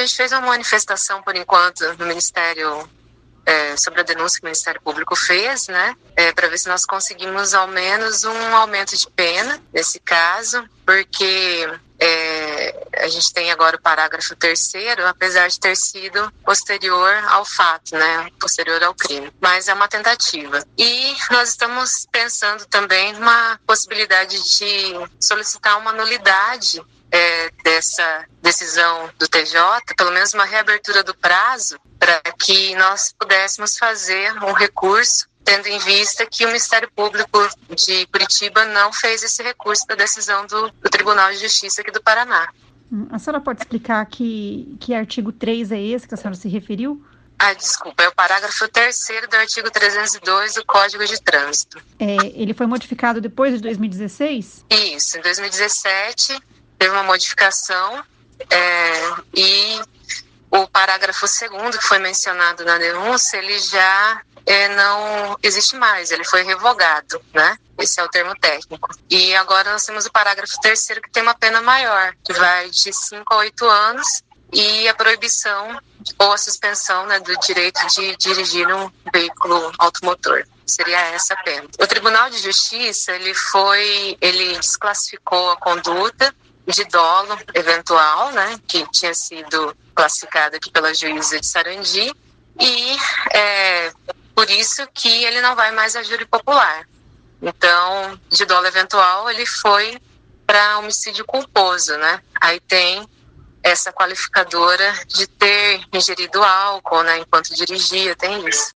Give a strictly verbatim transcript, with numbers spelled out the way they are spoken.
gente fez uma manifestação, por enquanto, no Ministério, é, sobre a denúncia que o Ministério Público fez, né? É, para ver se nós conseguimos ao menos um aumento de pena nesse caso, porque é, a gente tem agora o parágrafo terceiro, apesar de ter sido posterior ao fato, né? Posterior ao crime. Mas é uma tentativa. E nós estamos pensando também numa possibilidade de solicitar uma nulidade É, dessa decisão do T J, pelo menos uma reabertura do prazo, para que nós pudéssemos fazer um recurso, tendo em vista que o Ministério Público de Curitiba não fez esse recurso da decisão do, do Tribunal de Justiça aqui do Paraná. A senhora pode explicar que, que artigo três é esse que a senhora se referiu? Ah, desculpa, é o parágrafo terceiro do artigo trezentos e dois do Código de Trânsito. É, ele foi modificado depois de dois mil e dezesseis? Isso, em dois mil e dezessete teve uma modificação é, e o parágrafo segundo que foi mencionado na denúncia, ele já é, não existe mais, ele foi revogado, né? Esse é o termo técnico. E agora nós temos o parágrafo terceiro que tem uma pena maior, que vai de cinco a oito anos e a proibição ou a suspensão, né, do direito de dirigir um veículo automotor. Seria essa a pena. O Tribunal de Justiça, ele foi, ele desclassificou a conduta de dolo eventual, né, que tinha sido classificado aqui pela juíza de Sarandi, e é por isso que ele não vai mais a júri popular. Então, de dolo eventual, ele foi para homicídio culposo, né? Aí tem essa qualificadora de ter ingerido álcool, né, enquanto dirigia, tem isso.